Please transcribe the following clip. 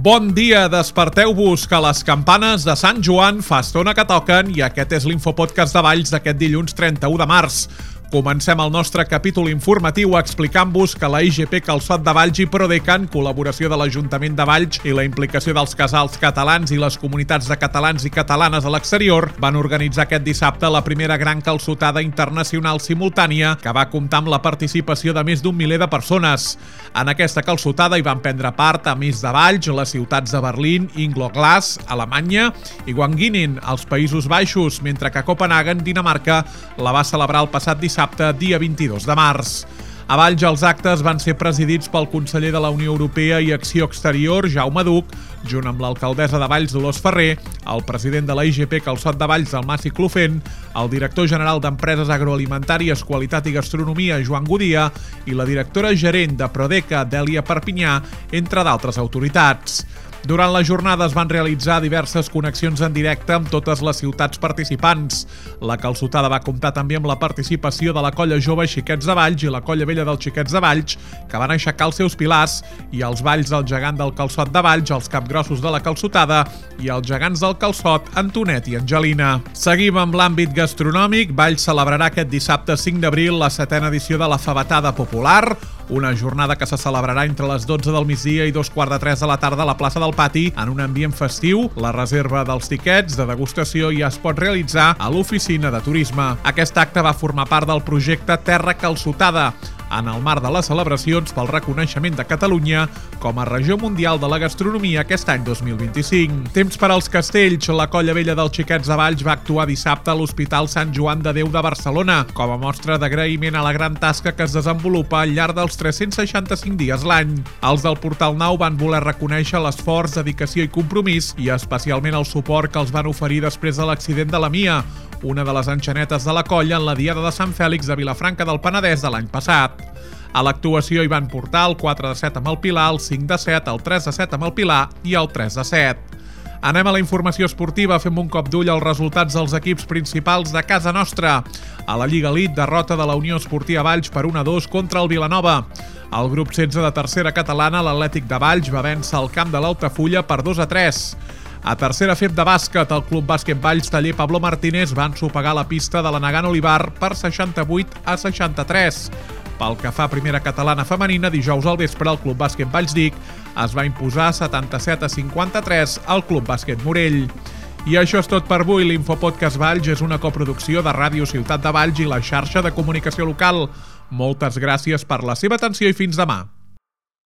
Bon dia, desperteu-vos, que les campanes de Sant Joan fa estona que toquen i aquest és l'Infopodcast de Valls d'aquest dilluns 31 de març. Comencem el nostre capítol informatiu explicant-vos que la IGP Calçot de Valls i Prodeca, en col·laboració de l'Ajuntament de Valls i la implicació dels casals catalans i les comunitats de catalans i catalanes a l'exterior, van organitzar aquest dissabte la primera gran calçotada internacional simultània que va comptar amb la participació de més d'un miler de persones. En aquesta calçotada hi van prendre part, a més de Valls, les ciutats de Berlín, Ingolstadt, Alemanya i Wanginin, als Països Baixos, mentre que Copenhagen, Dinamarca, la va celebrar el passat dissabte, dia 22 de març. A Valls els actes van ser presidits pel conseller de la Unió Europea i Acció Exterior, Jaume Duch, junt amb l'alcaldessa de Valls, Dolors Ferrer, el president de la IGP Calçot de Valls, Dalmaci Clofent, el director general d'Empreses Agroalimentàries, Qualitat i Gastronomia, Joan Godia, i la directora gerent de Prodeca, Dèlia Perpinyà, entre d'altres autoritats. Durant la jornada es van realitzar diverses connexions en directe amb totes les ciutats participants. La calçotada va comptar també amb la participació de la Colla Jove Xiquets de Valls i la Colla Vella dels Xiquets de Valls, que van aixecar els seus pilars, i els Valls del Gegant del Calçot de Valls, els capgrossos de la calçotada i els gegants del calçot, Antonet i Angelina. Seguim amb l'àmbit gastronòmic. Valls celebrarà aquest dissabte 5 d'abril la 7ª edició de la Fabatada Popular, una jornada que se celebrarà entre les 12 del migdia i 2:45 de la tarda a la plaça del Pati en un ambient festiu. La reserva dels tiquets de degustació ja es pot realitzar a l'oficina de turisme. Aquest acte va formar part del projecte Terra Calçotada, en el marc de les celebracions pel reconeixement de Catalunya com a regió mundial de la gastronomia aquest any 2025. Temps per als castells. La Colla Vella dels Xiquets de Valls va actuar dissabte a l'Hospital Sant Joan de Déu de Barcelona com a mostra d'agraïment a la gran tasca que es desenvolupa al llarg dels 365 dies l'any. Els del Portal Nou van voler reconèixer l'esforç, dedicació i compromís, i especialment el suport que els van oferir després de l'accident de la Mia, una de les enxanetes de la colla en la Diada de Sant Fèlix de Vilafranca del Penedès de l'any passat. A l'actuació hi van portar el 4 de 7 amb el Pilar, el 5 de 7, el 3 de 7 amb el Pilar i el 3 de 7. Anem a la informació esportiva, fem un cop d'ull als resultats dels equips principals de casa nostra. A la Lliga Elite, derrota de la Unió Esportiva Valls per 1-2 contra el Vilanova. Al grup 16 de tercera catalana, l'Atlètic de Valls va vèncer el camp de l'Altafulla per 2-3. A tercera FEB de bàsquet, el Club Bàsquet Valls Taller Pablo Martínez va ensopegar la pista de la Nagant Olivar per 68-63. Pel que fa a primera catalana femenina, dijous al vespre el Club Bàsquet Valls Dic es va imposar 77-53 al Club Bàsquet Morell. I això és tot per avui. L'Infopodcast Valls és una coproducció de Ràdio Ciutat de Valls i la xarxa de comunicació local. Moltes gràcies per la seva atenció i fins demà.